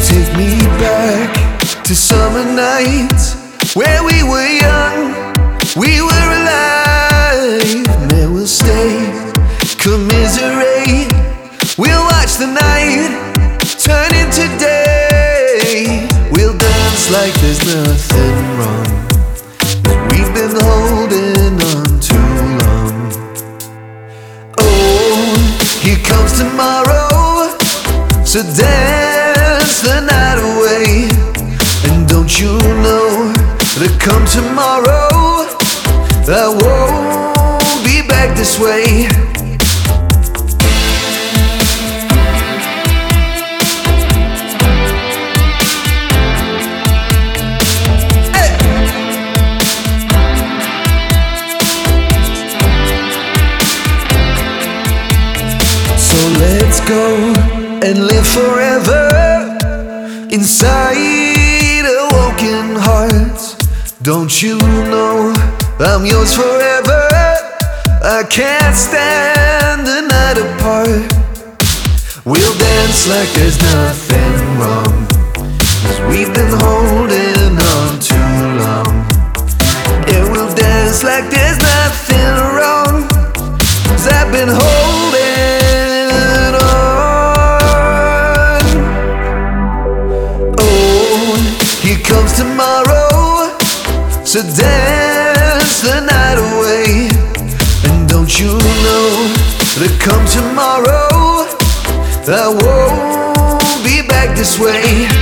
Take me back to summer nights where we were young, we were alive. There we'll stay, commiserate. We'll watch the night turn into day. We'll dance like there's nothing wrong, 'cause we've been holding on too long. Oh, here comes tomorrow, so dance the night away. And don't you know that come tomorrow I won't be back this way. Hey! So let's go and live forever inside awoken hearts. Don't you know I'm yours forever? I can't stand the night apart. We'll dance like there's nothing wrong, 'cause we've been holding on too long. Yeah, we'll dance like there's nothing wrong, 'cause I've been holding on. Oh, here comes tomorrow, so dance the night away. And don't you know that come tomorrow I won't be back this way.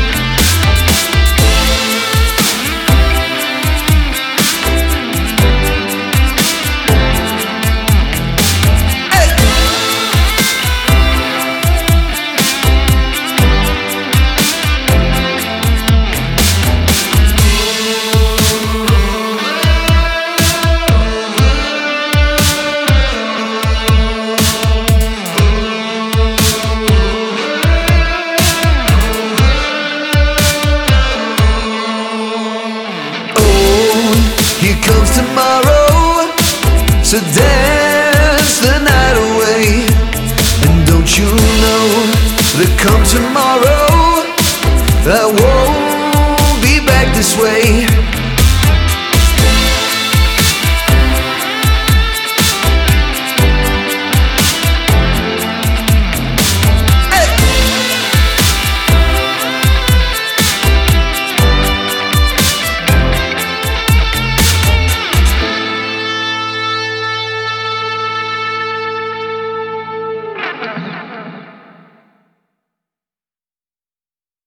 Here comes tomorrow, so dance the night away. And don't you know that come tomorrow I won't be back this way.